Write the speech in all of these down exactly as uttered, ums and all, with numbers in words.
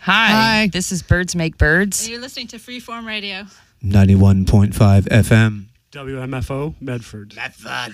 Hi. Hi. This is Birds Make Birds. And you're listening to Freeform Radio. ninety-one point five F M. W M F O, Medford. Medford.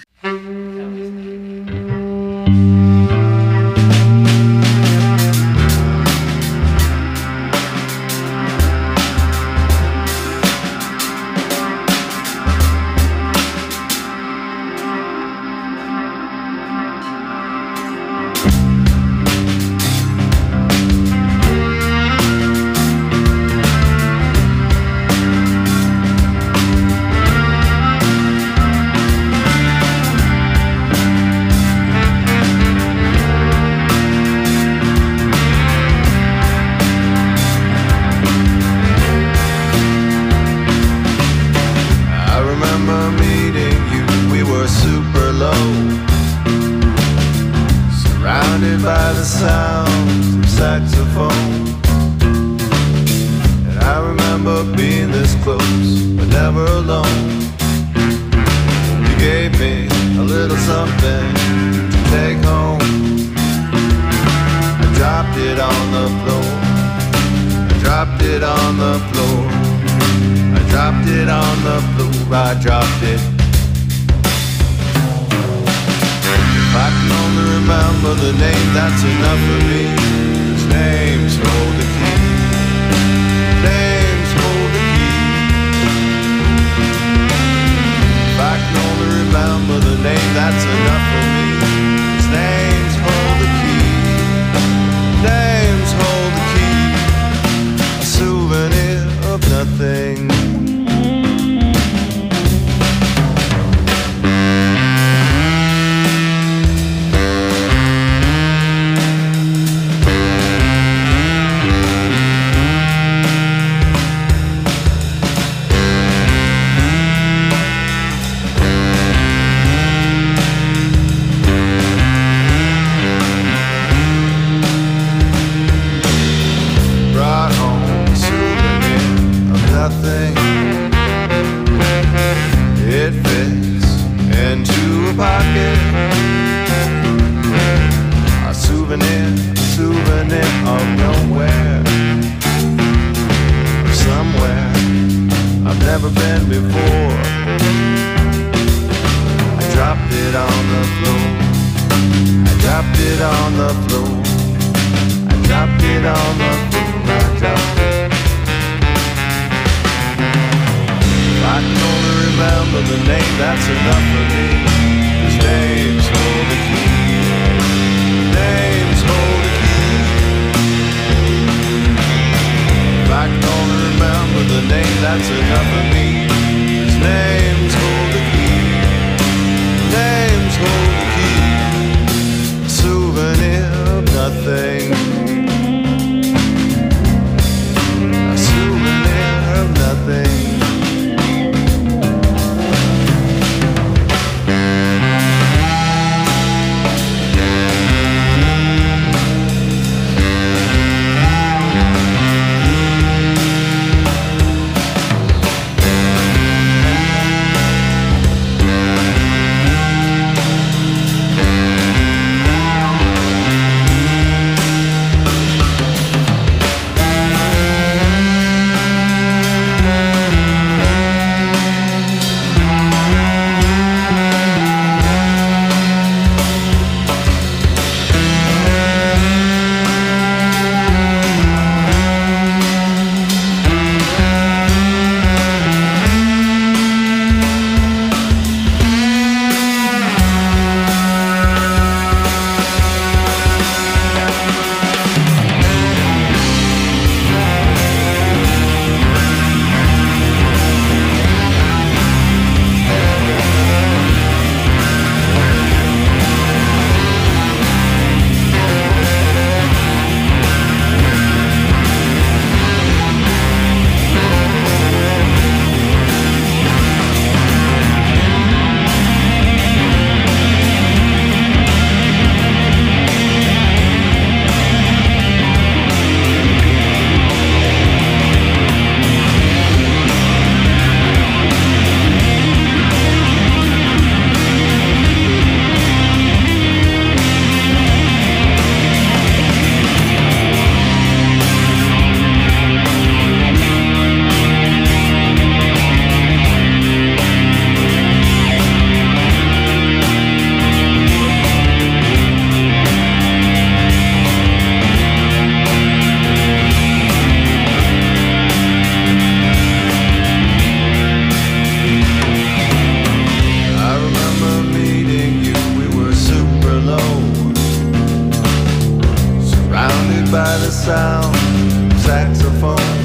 sound saxophone.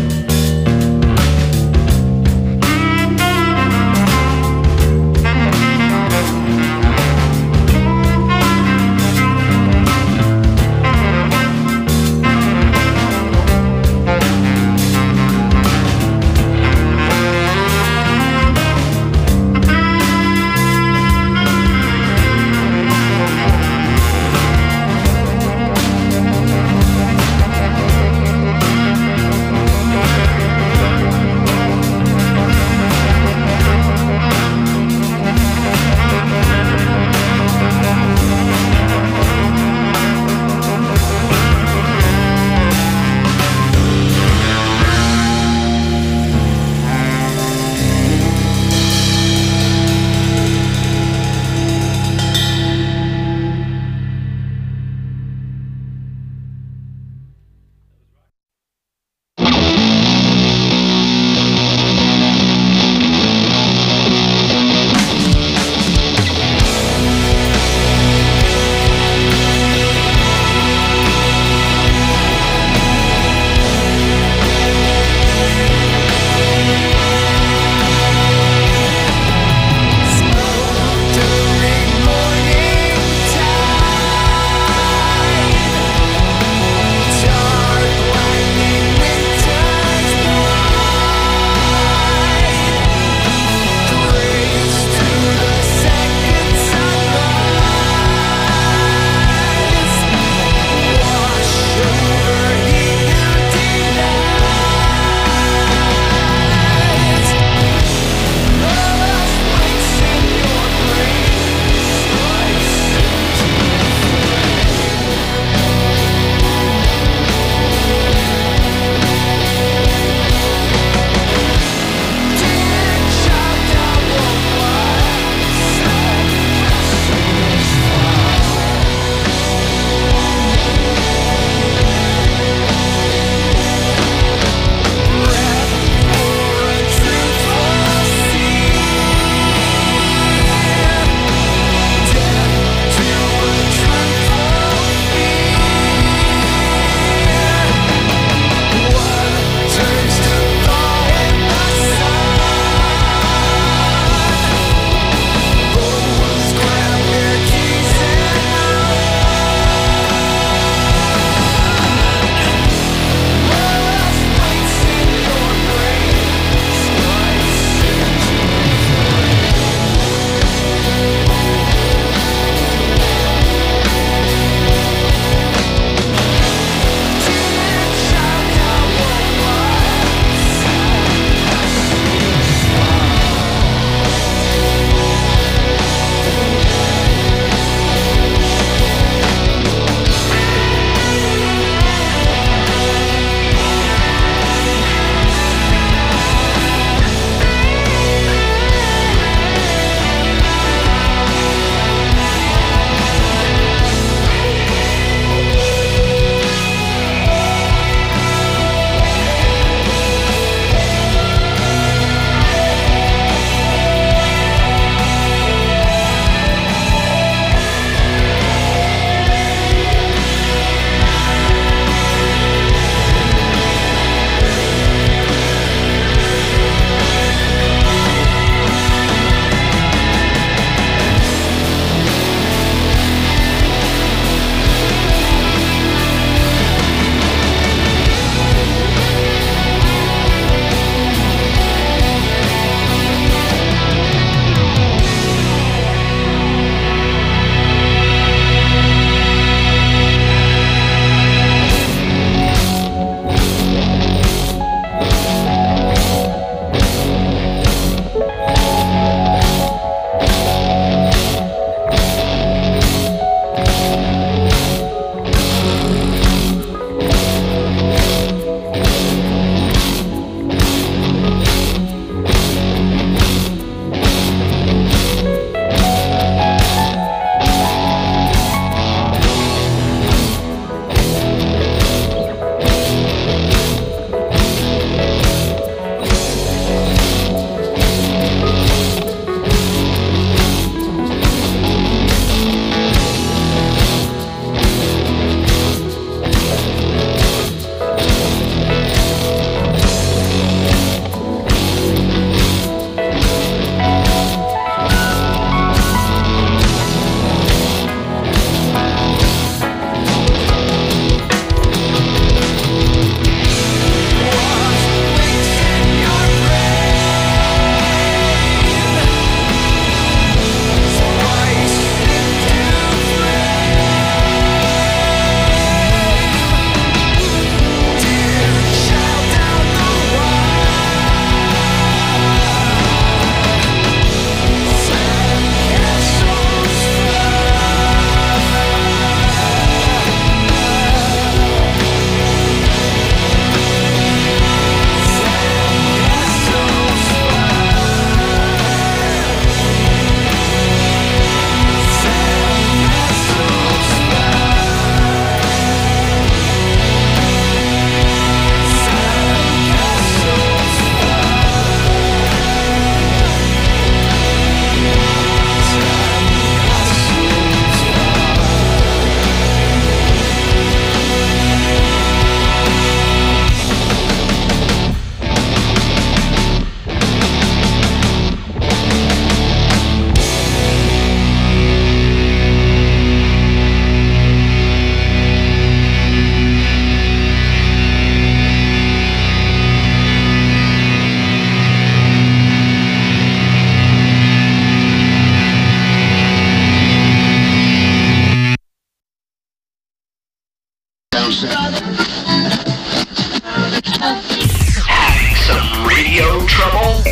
Some radio trouble?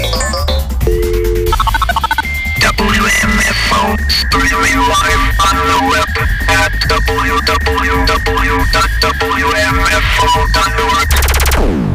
W M F O, streaming live on the web at w w w dot w m f o dot org.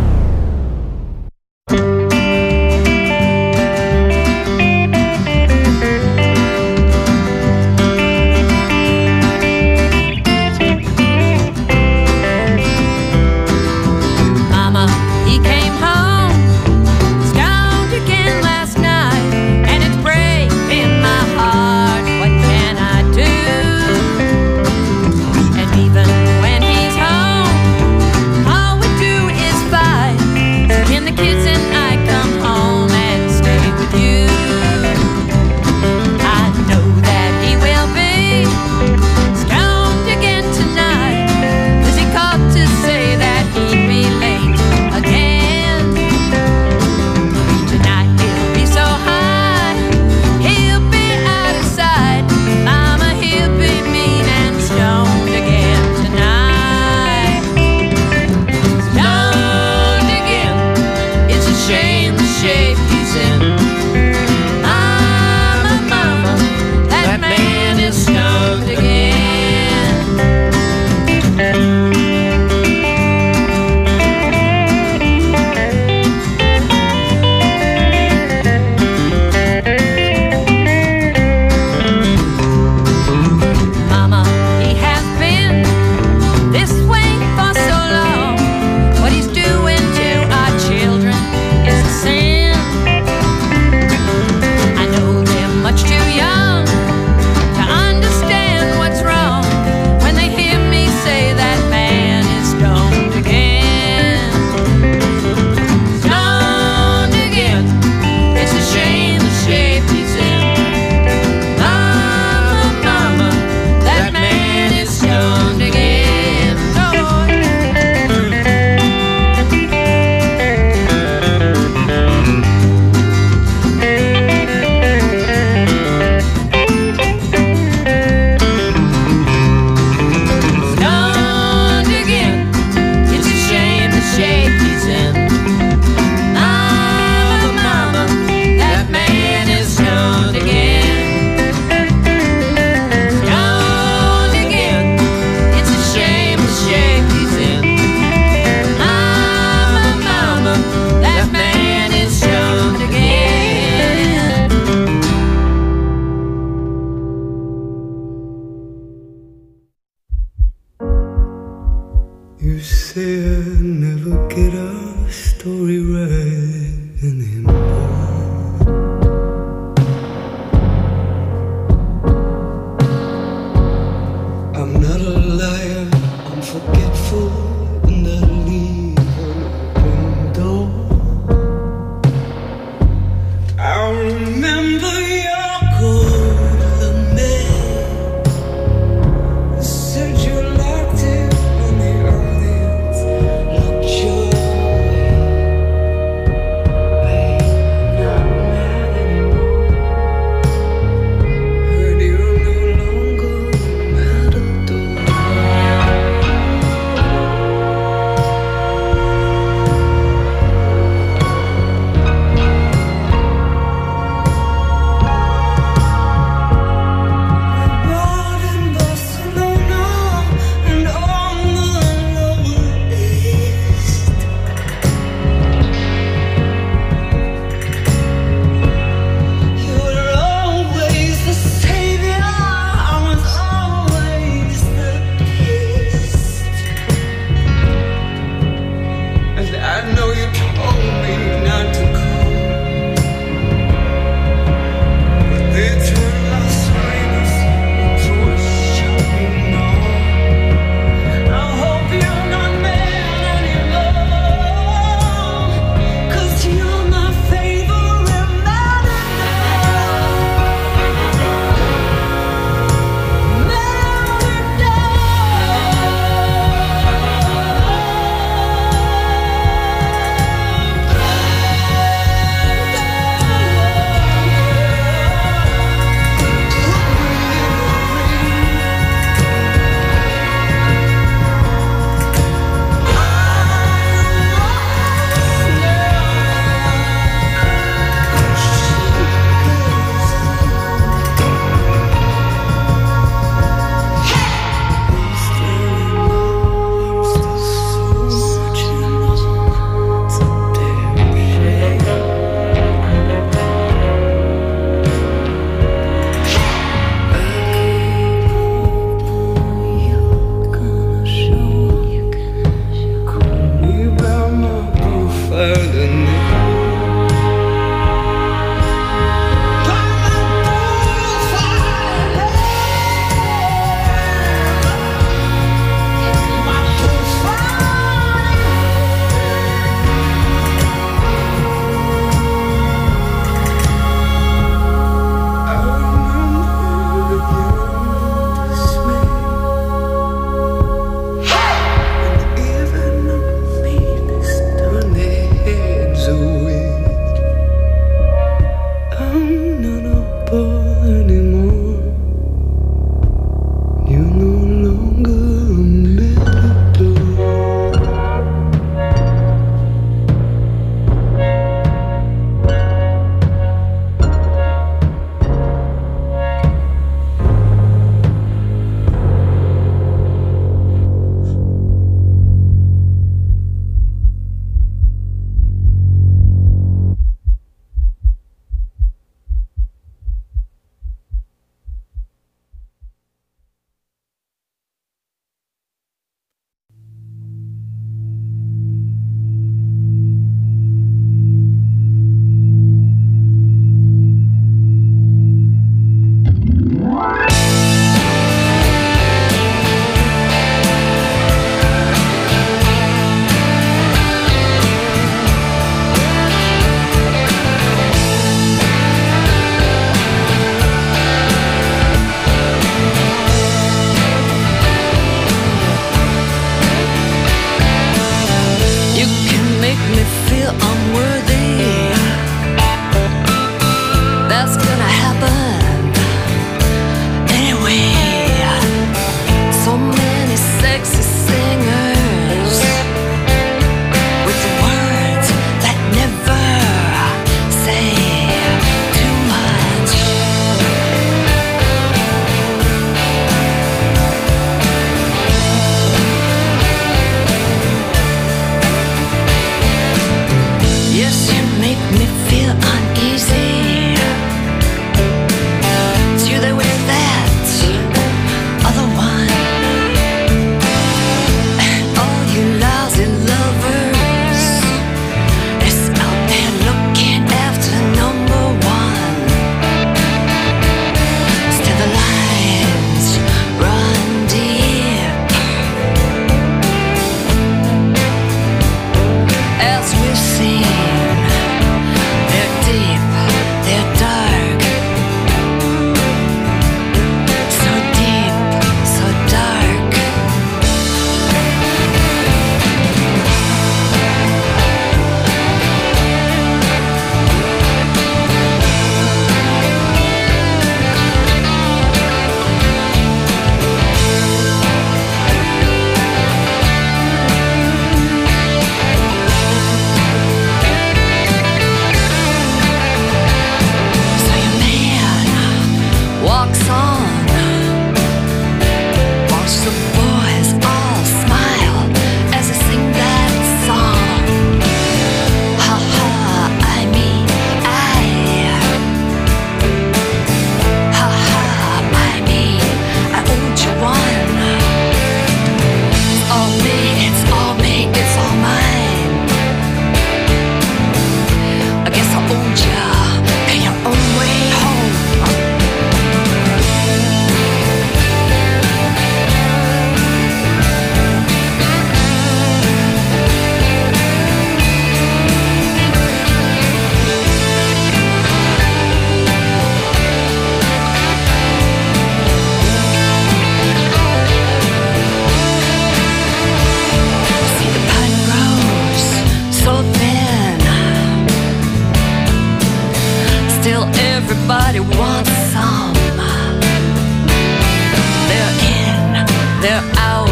they're out.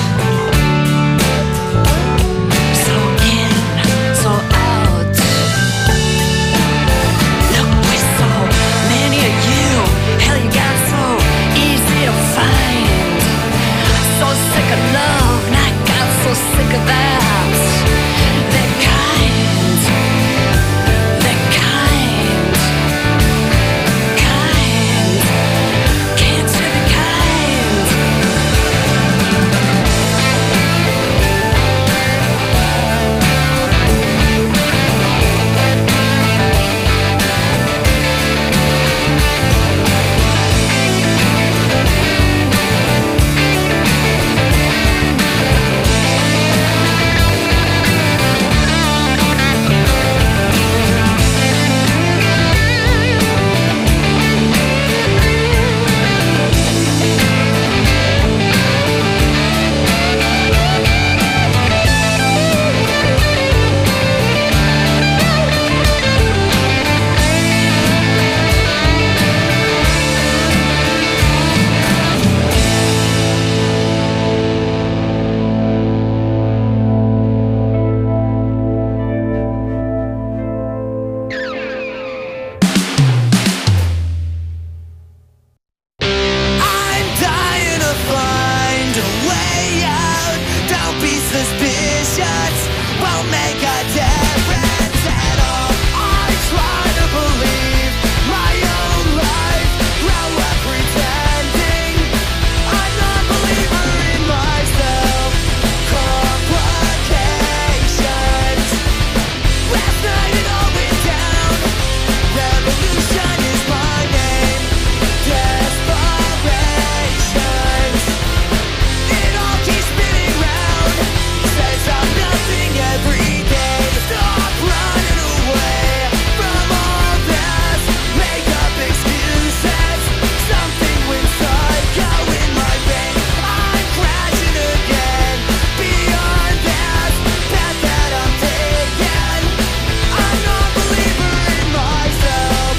So in, so out. Look, with so many of you, hell, you got so easy to find. So sick of love, and I got so sick of that. That kind, that kind, kind. Can't you be kind? I'm dying to find a way out. Don't be suspicious, won't make a difference at all. I try to believe my own life, grow up pretending I'm not a believer in myself. Complications. Last night it all went down. Revolution is my name. Desperations. It all keeps spinning round. Says I'm nothing every day. Stop running away from all this. Make up excuses. Something went psycho in my brain. I'm crashing again. Beyond this path that I'm taking. I'm not a believer in myself.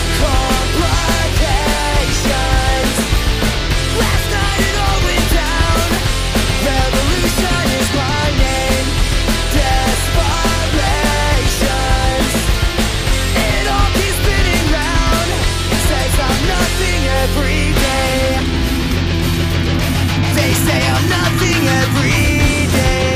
Complications. Last night it all went down. Revolution is my name. Desperations. It all keeps spinning round. Says I'm nothing every day. They say I'm nothing every day.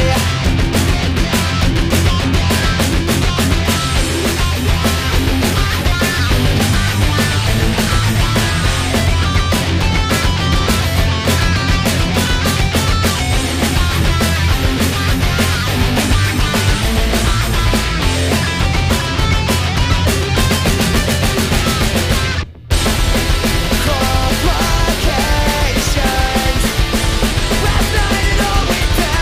Complications. Last night it all went down.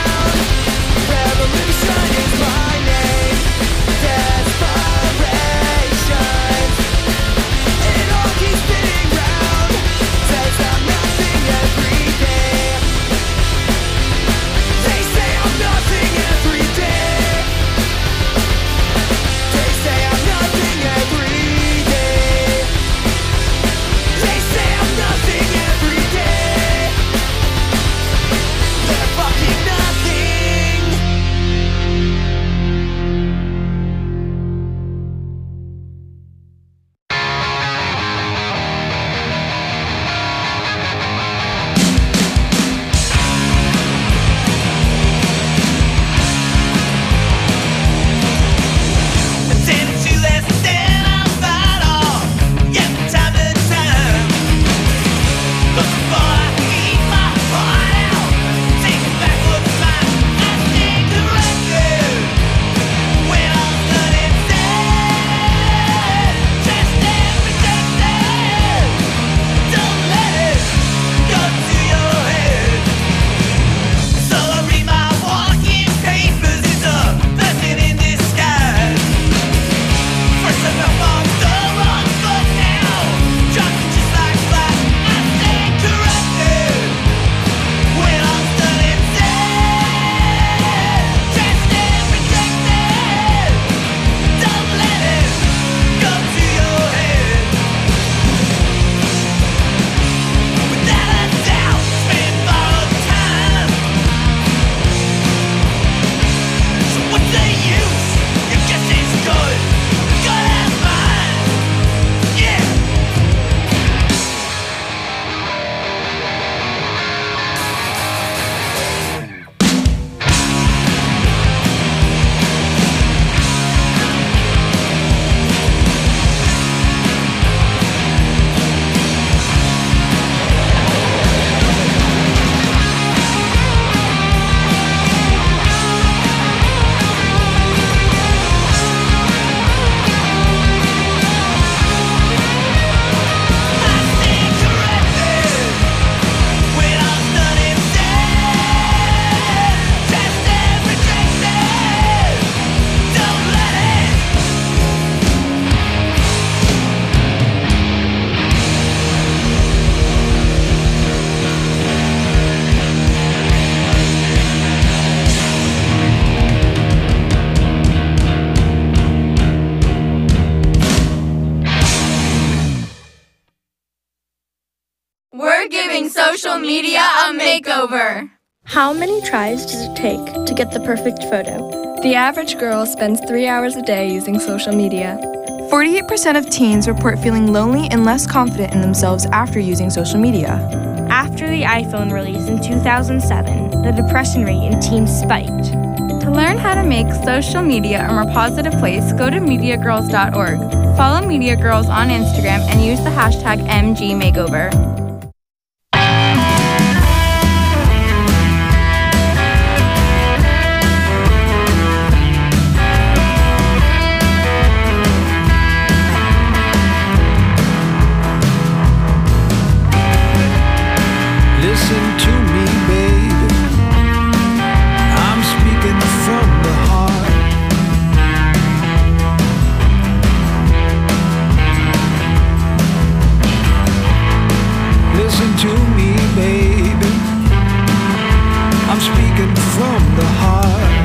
social media a makeover. How many tries does it take to get the perfect photo? The average girl spends three hours a day using social media. forty-eight percent of teens report feeling lonely and less confident in themselves after using social media. After the iPhone release in two thousand seven, the depression rate in teens spiked. To learn how to make social media a more positive place, go to media girls dot org. Follow Media Girls on Instagram and use the hashtag M G Makeover. Listen to me, baby. I'm speaking from the heart. Listen to me, baby. I'm speaking from the heart.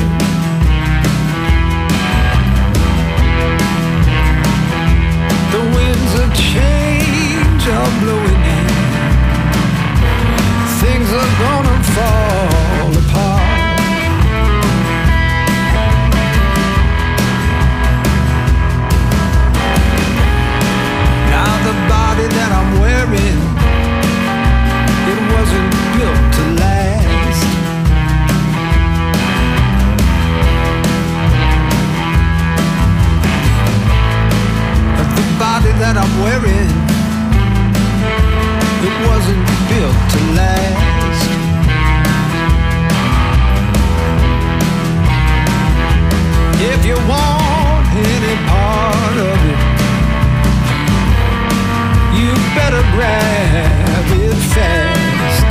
The winds of change are blowing in. Things are gonna fall apart. Now the body that I'm wearing, it wasn't built to last. But the body that I'm wearing, it wasn't built to last. If you want any part of it, you better grab it fast.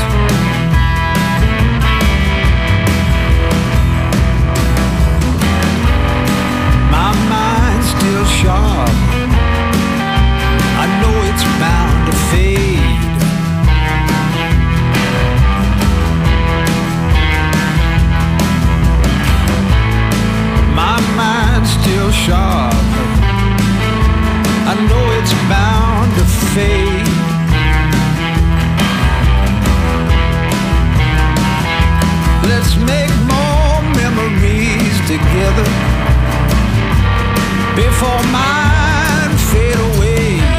My mind's still sharp. I know it's bound to fade. My mind's still sharp. I know it's bound to fade. Let's make more memories together before mine fade away.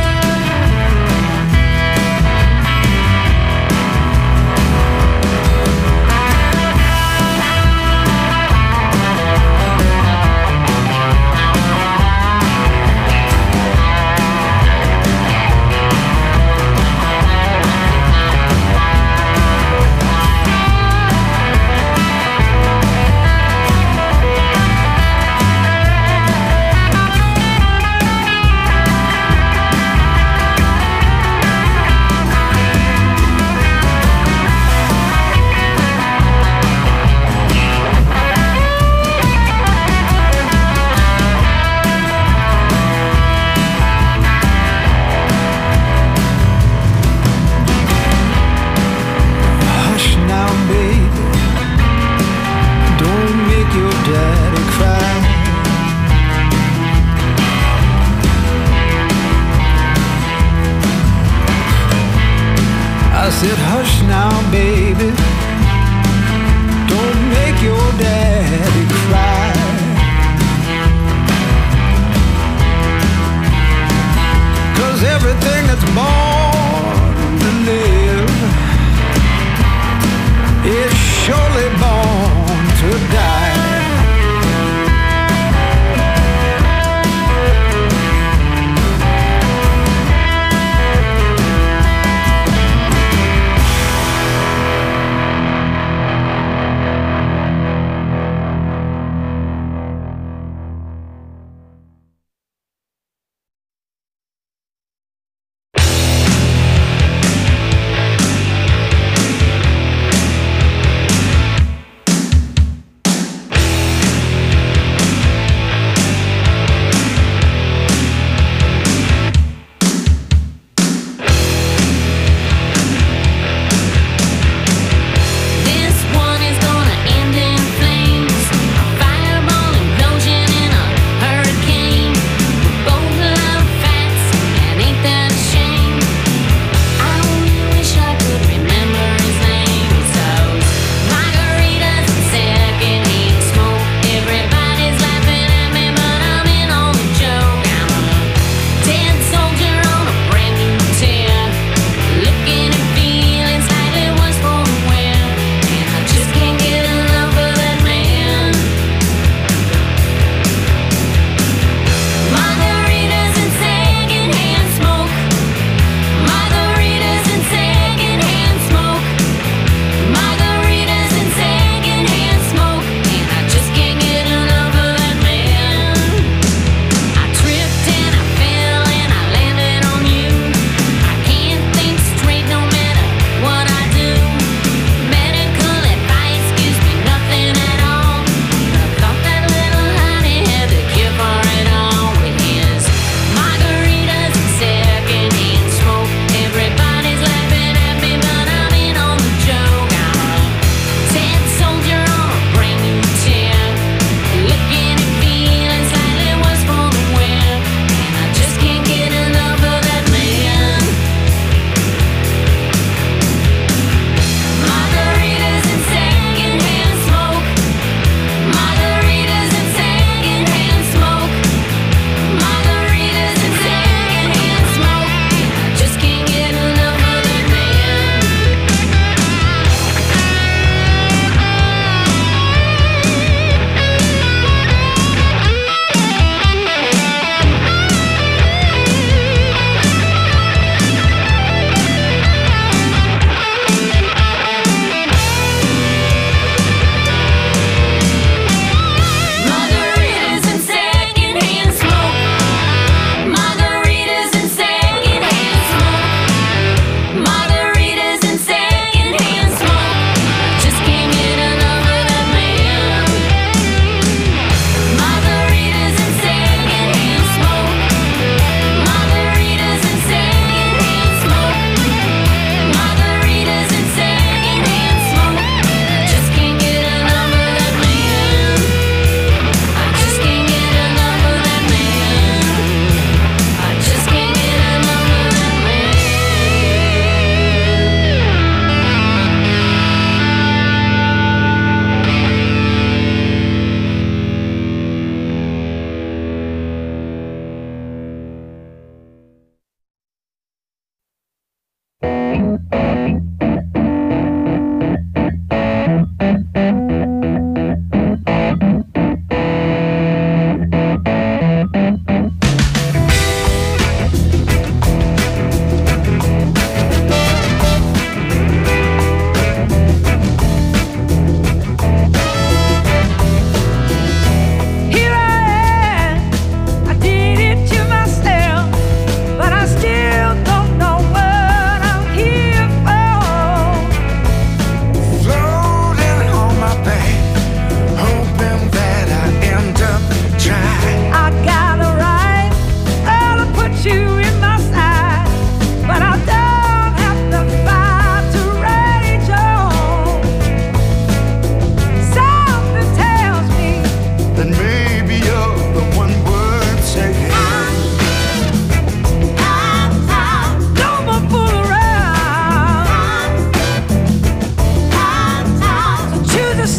I said, hush now, baby. Don't make your daddy cry. Cause everything that's born to live is surely born to die.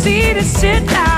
seat and sit down.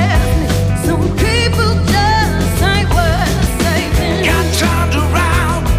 Got turned around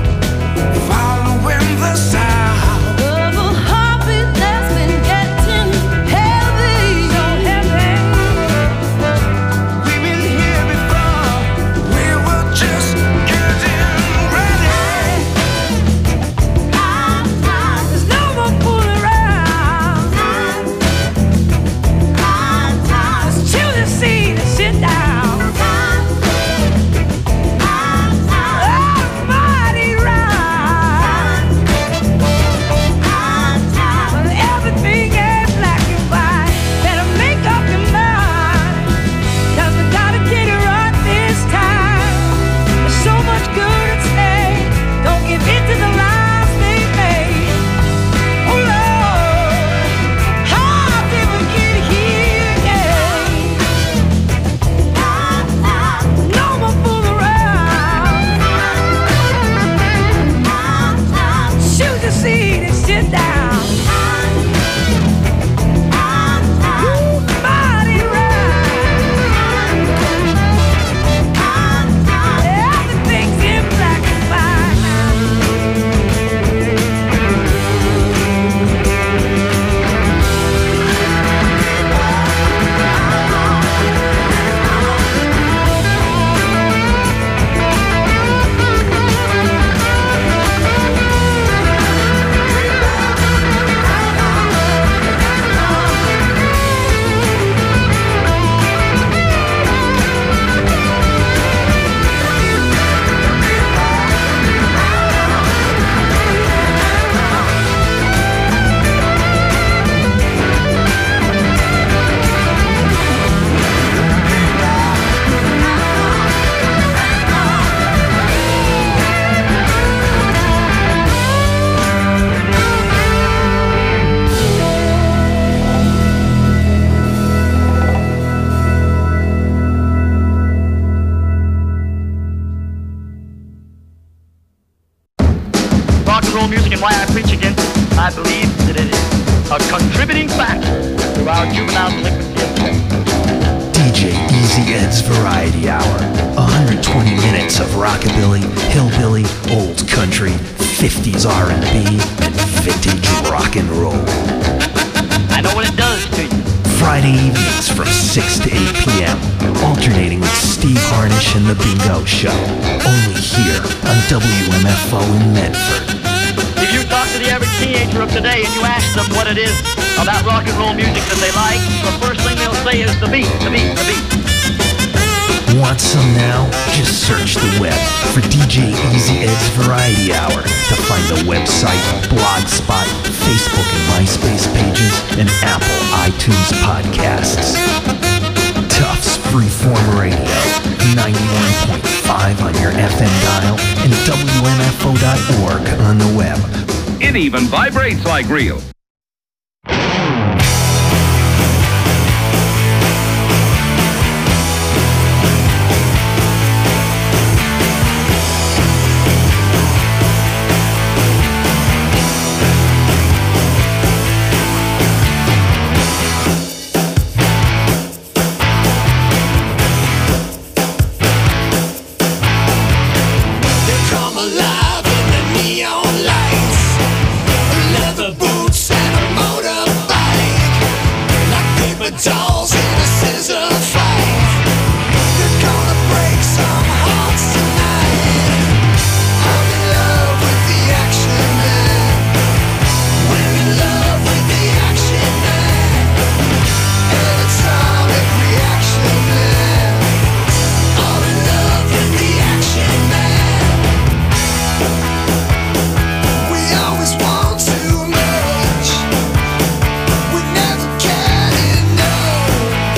our juvenile delinquency of today. D J Easy Ed's Variety Hour. one hundred twenty minutes of rockabilly, hillbilly, old country, fifties R and B, and vintage rock and roll. I know what it does to you. Friday evenings from six to eight p.m. Alternating with Steve Harnish and The Bingo Show. Only here on W M F O in Medford. If you talk to the average teenager of today and you ask them what it is about rock and roll music that they like, the first thing they'll say is the beat, the beat, the beat. Want some now? Just search the web for D J Easy Ed's Variety Hour to find the website, Blogspot, Facebook and MySpace pages, and Apple iTunes podcasts. Tufts Freeform Radio, ninety-one point five on your F M dial, and W M F O dot org on the web. It even vibrates like real. Alive in the neon lights, leather boots and a motorbike, like paper dolls in a scissor fight. They're gonna break some hearts tonight. I'm in love with the action man. We're in love with the action man. An atomic reaction man. I'm in love with the action man. We always want too much. We never can enough.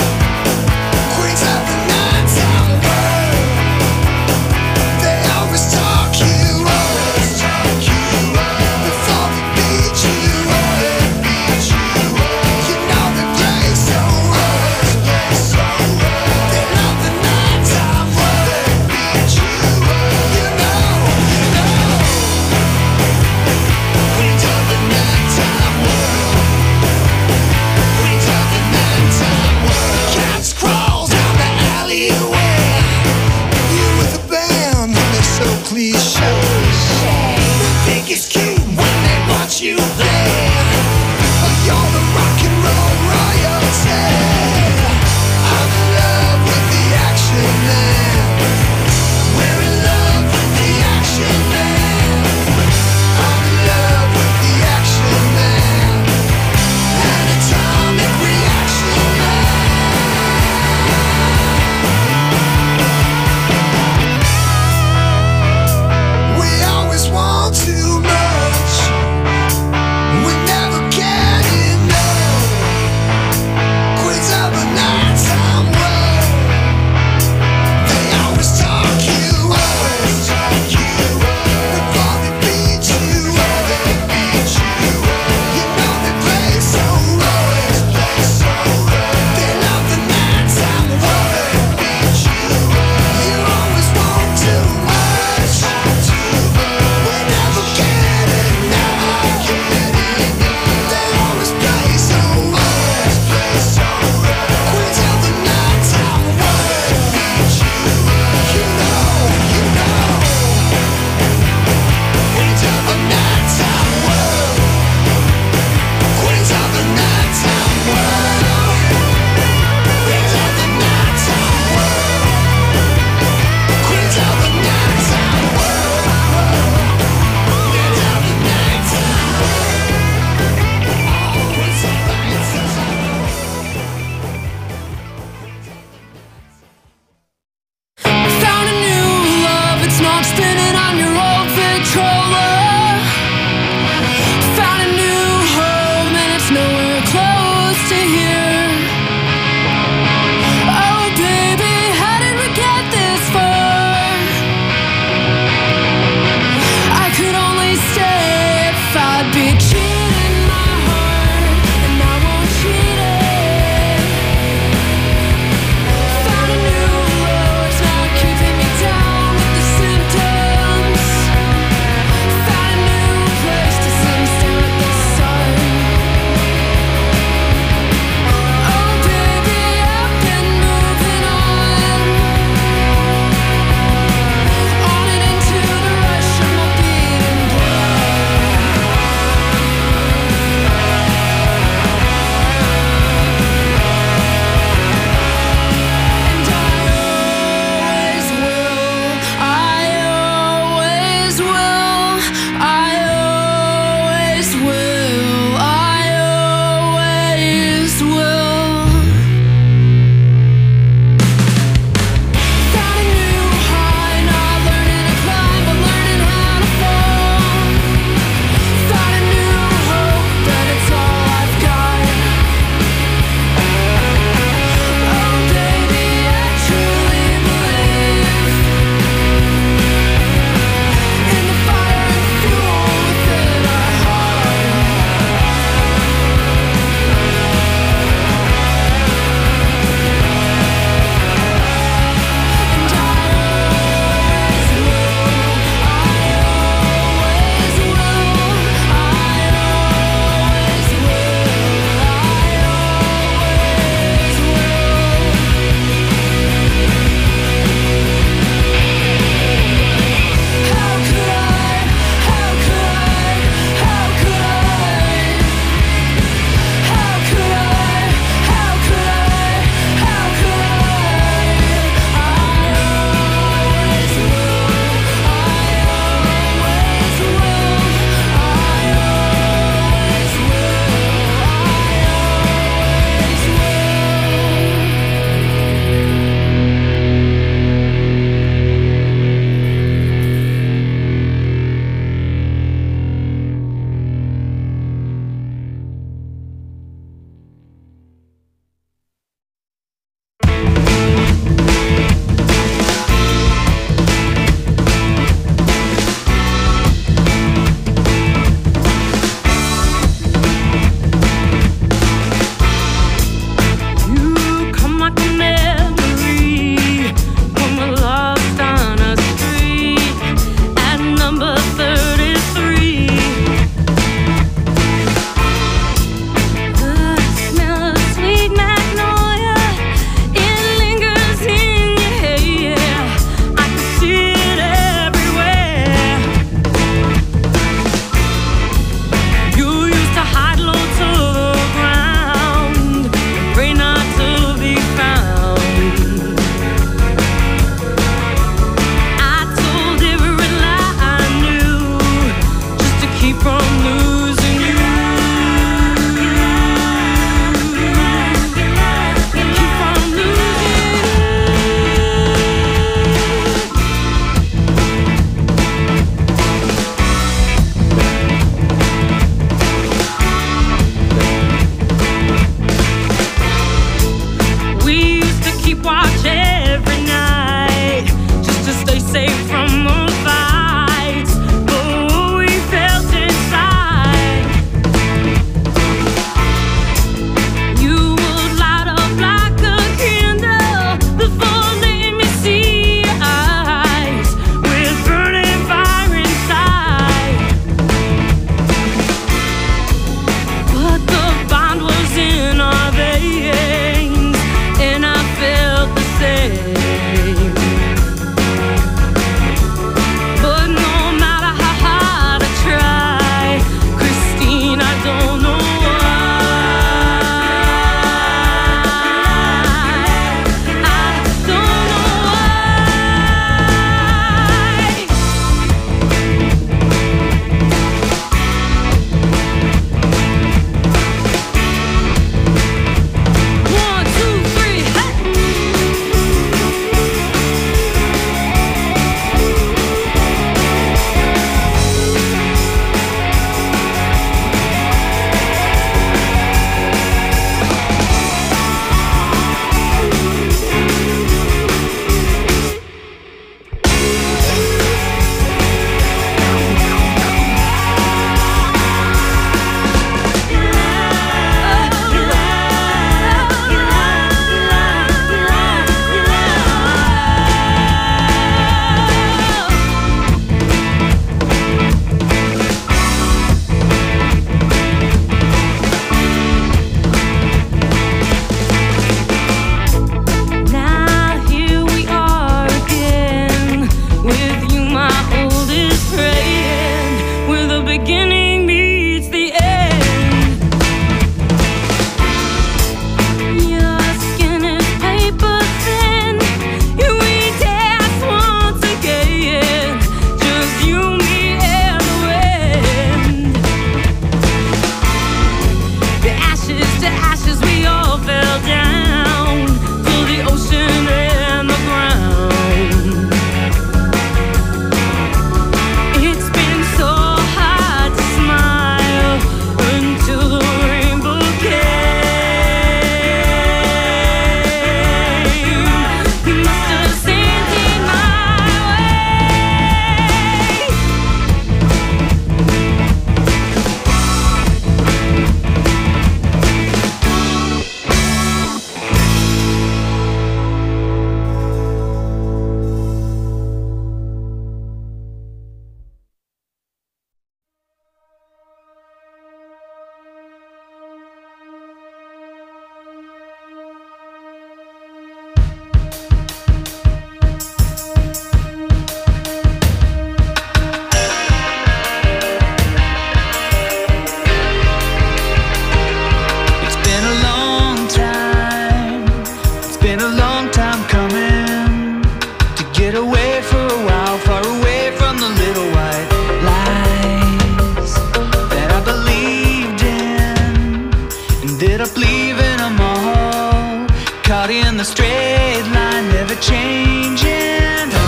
caught in the straight line, never changing. Oh.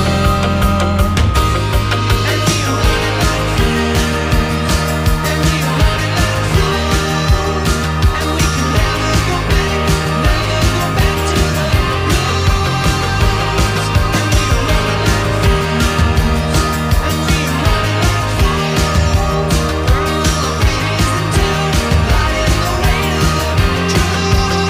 And we run it like fools, and we run it like fools, and we can never go back, never go back to the rules. And we run it like fools, and we run it like fools, burn the bridges until light in the way of the truth.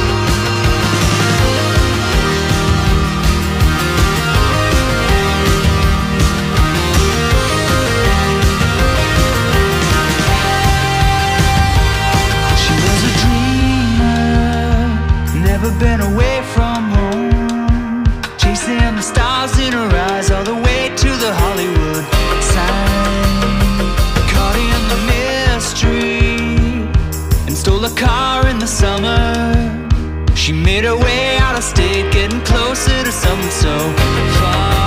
She was a dreamer, never been away from home, chasing the stars in her eyes all the way to the Hollywood sign. Caught in the mystery and stole a car in the summer. She made her way out of state, getting closer to something so far.